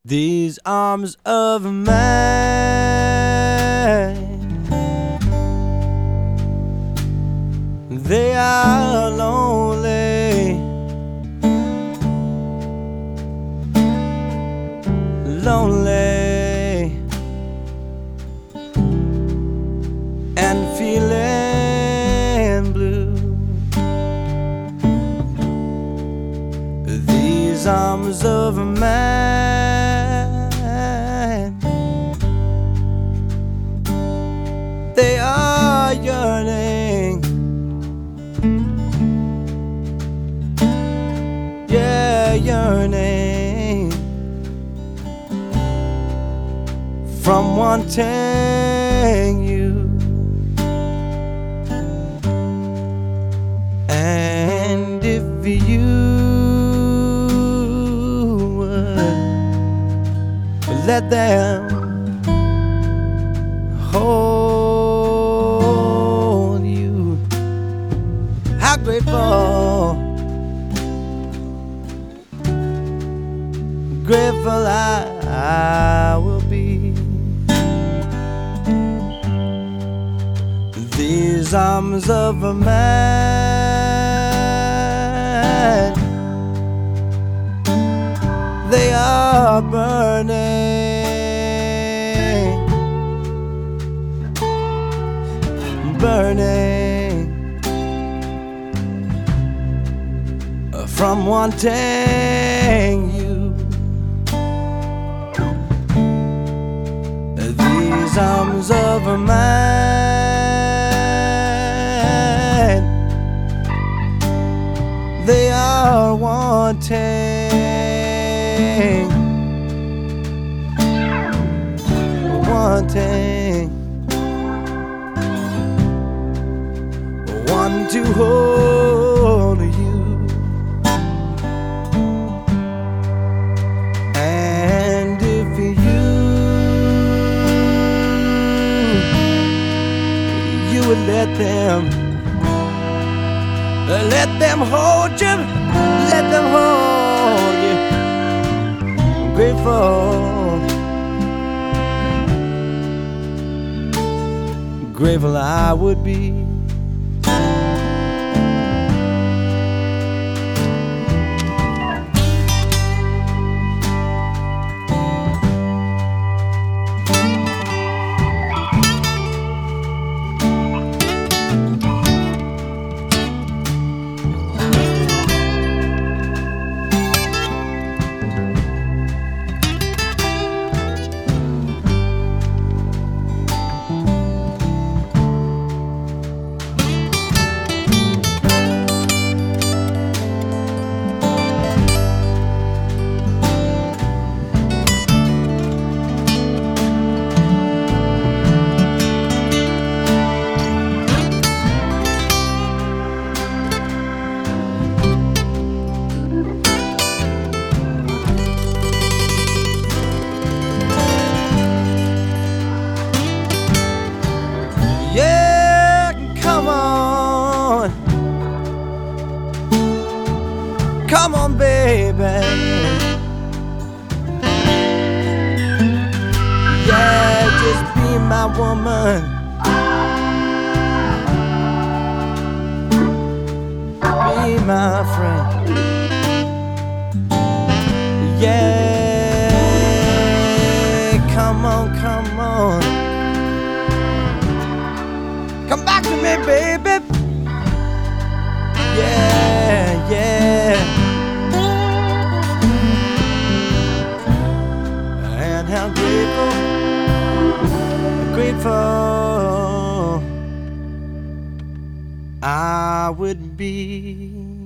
These arms of mine, they are lonely, lonely, and feeling blue. These arms of mine, they are yearning, yeah, yearning, from wanting you. And if you would let them hold you, how grateful, grateful I will be. These arms of mine, they are burning, burning, from wanting you. These arms of mine, they are wanting, wanting, want to hold you. And if you would let them hold you, let them hold you. I'm grateful, grateful I would be. Come on, baby. Yeah, just be my woman. Be my friend. Yeah, come on, come on. Come back to me, baby. Yeah, yeah. And how grateful, grateful I would be.